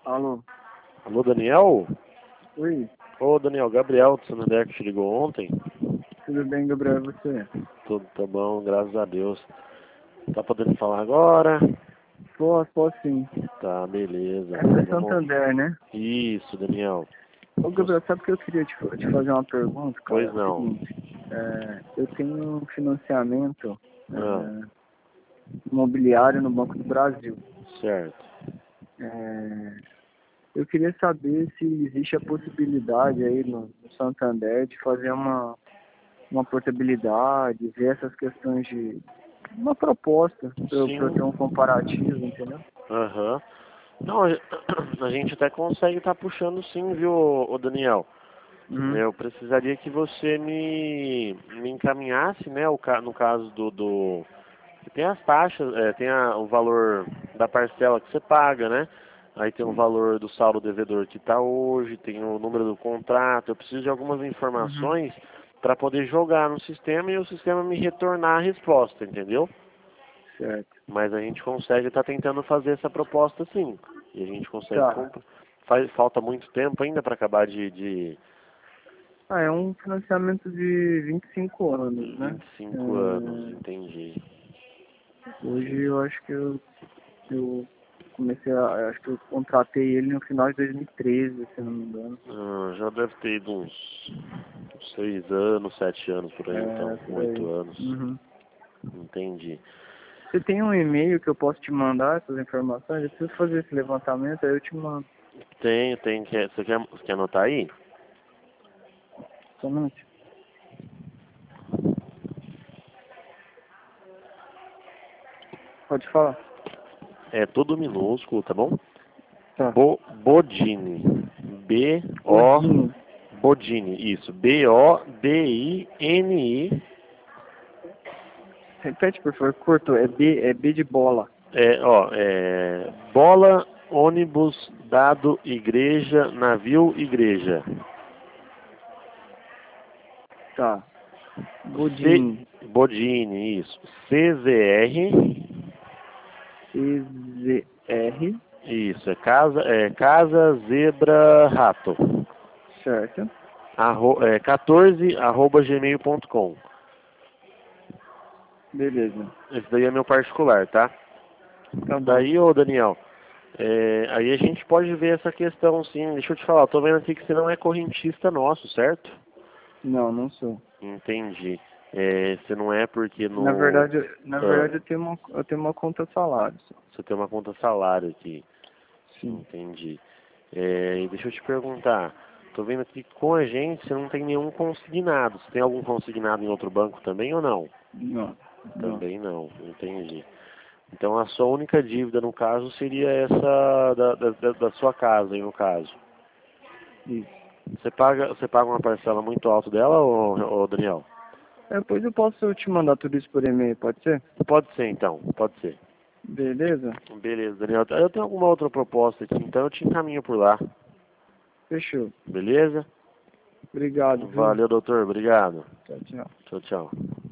Alô? Alô, Daniel? Oi, Ô, Daniel, Gabriel do Santander que te ligou ontem. tudo bem, Gabriel? E você? Tudo tá bom, graças a Deus. Tá podendo falar agora? Posso sim. Tá, beleza. Essa é Vamos... Santander, né? Isso, Daniel. Ô, Gabriel, sabe que eu queria te fazer uma pergunta, cara? É Pois o não. seguinte, eu tenho um financiamento Ah, imobiliário no Banco do Brasil. certo. É, eu queria saber se existe a possibilidade aí no Santander de fazer uma portabilidade, ver essas questões de uma proposta para eu Sim. ter um comparativo, entendeu? Aham. Não, a gente até consegue estar puxando sim, viu, ô Daniel? Uhum. Eu precisaria que você me encaminhasse, né, no caso do... Tem as taxas, tem o valor da parcela que você paga, né? Aí tem o Sim. valor do saldo devedor que está hoje, tem o número do contrato. Eu preciso de algumas Uhum. informações para poder jogar no sistema e o sistema me retornar a resposta, entendeu? Certo. Mas a gente consegue estar tentando fazer essa proposta sim. E a gente consegue Tá. comprar. Falta muito tempo ainda para acabar de É um financiamento de 25 anos, né? 25 anos, entendi. Hoje eu acho que eu comecei acho que eu contratei ele no final de 2013, se eu não me engano. Já deve ter ido uns 6 anos, 7 anos por aí, então, Por 8 aí. anos. Uhum. Entendi. Você tem um e-mail que eu posso te mandar essas informações? Eu preciso fazer esse levantamento, aí eu te mando. Tem. Você quer anotar aí? Somente. Pode falar. É tudo minúsculo, tá bom? Tá. Bodini. B-O... Odine. Bodini, isso. Bodini. Repete, por favor. Cortou. É B de bola. Bola, ônibus, dado, igreja, navio, igreja. Tá. C... Bodine. Bodini, isso. CZR... CZR. Isso, casa, zebra, rato. Certo. 14, arroba gmail.com. Beleza. Esse daí é meu particular, tá? Tá bom. Daí, ô Daniel, aí a gente pode ver essa questão, sim. Deixa eu te falar, eu tô vendo aqui que você não é correntista nosso, certo? Não, não sou. Entendi. Você não é porque Na no... verdade, na ah, verdade eu tenho uma conta salário. Só. você tem uma conta salário aqui. Sim. Entendi. E deixa eu te perguntar, tô vendo aqui que com a gente você não tem nenhum consignado. Você tem algum consignado em outro banco também ou não? Não. Não. Também não, entendi. Então a sua única dívida no caso seria essa da sua casa, aí, no caso. Isso. Você paga uma parcela muito alta dela, ô Daniel? Depois eu posso te mandar tudo isso por e-mail, pode ser? Pode ser então, pode ser. Beleza? Beleza, Daniel. Eu tenho alguma outra proposta aqui, então eu te encaminho por lá. Fechou. Beleza? Obrigado, viu? Valeu, doutor. Obrigado. Tchau, tchau. Tchau, tchau.